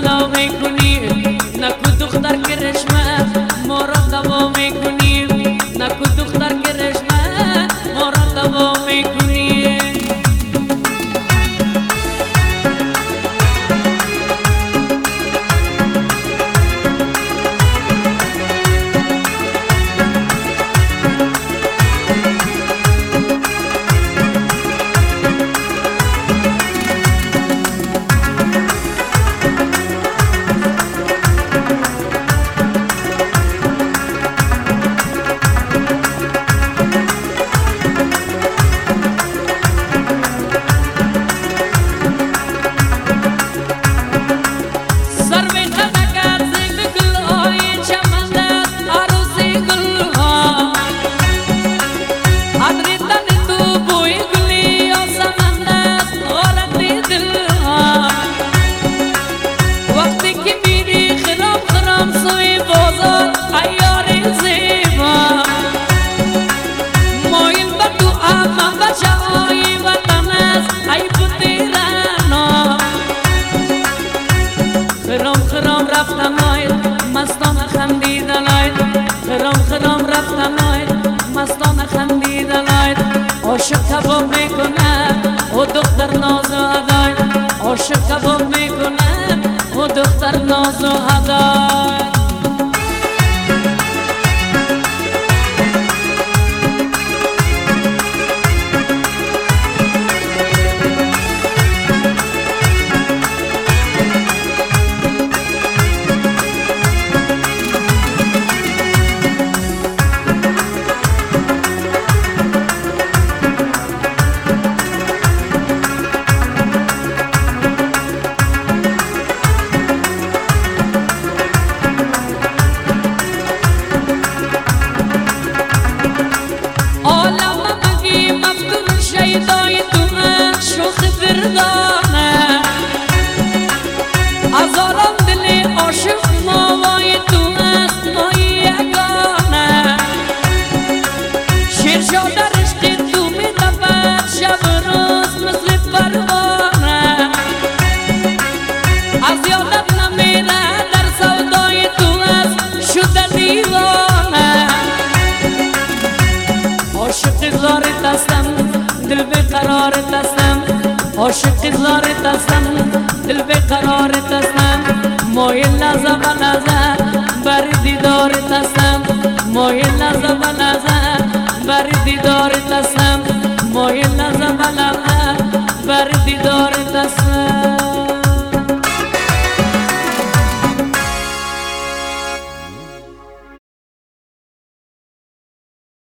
دوا میکنی نکو دختر کرشمه ما را دوا میکنی نکو دختر کرشمه ما را دوا میکنی خرام رفتم ناید مستانه خندیدن آید خرام رفتم ناید مستانه خندیدن آید عاشق کباب میکنه او دختر ناز و هدای عاشق کباب میکنه او دختر ناز و هدای ازارم دل عاشق ماوای تو است مای یگانه شیر شده رشق تو می تپد شب روز مثل پروانه از یادت نمیره در سودای تو است شده دیوانه عاشق زارت هستم دل بیقرارت هستم عاشق زارت هستم دل بیقرارت هستم مای لحظه به لحظه بر دیدارت هستم مای لحظه به لحظه بر دیدارت هستم مای لحظه به لحظه بر دیدارت هستم